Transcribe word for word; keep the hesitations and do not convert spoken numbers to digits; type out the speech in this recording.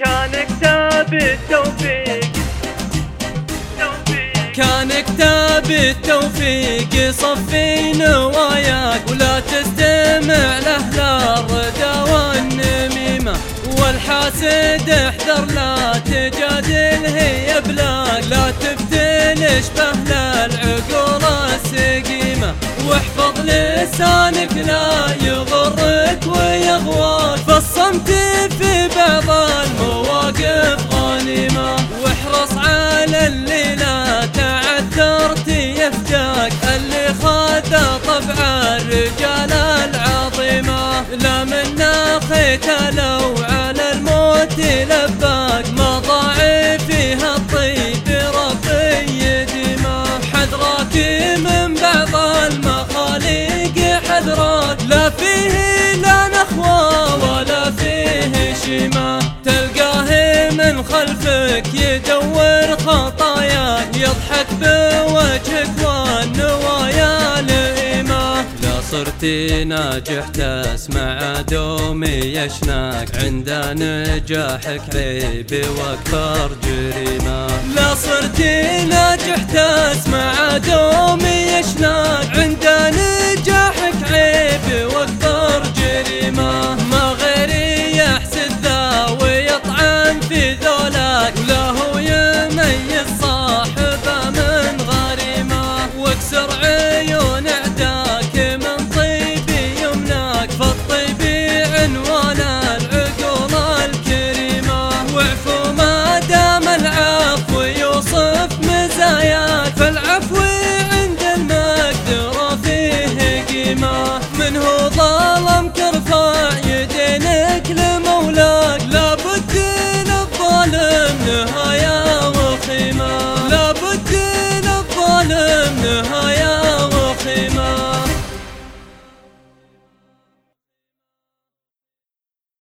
كان كتاب التوفيق كان كتاب التوفيق يصفي نواياك، ولا تستمع له الردى والنميمة، والحاسد احذر لا تجادل هي بلاك، لا تبتلش بأهل العقول السقيمة، واحفظ لسانك لا يغرك ويغواك، فالصمت في بعض المواقف غنيمة، واحرص على اللي لا تعثرت يفداك، اللي خذ طبع الرجال العظيمة، لا من ناخيت لو على الموت لباك، ما ضاع فيها الطيب ربي يديمه، حذرك من بعض المخاليق حذرك، لا فيه لا نخوة ولا فيه شيمة، تلقاه من خلفك يدور خطاياك، يضحك بوجهك والنوايا لئيمة، لا صرت ناجح تسمع دومي يشناك، عند نجاحك عيب واكبر جريمة، لا صرت ناجح تسمع دومي يشناك، عند نجاحك عيب واكبر جريمة، ما غير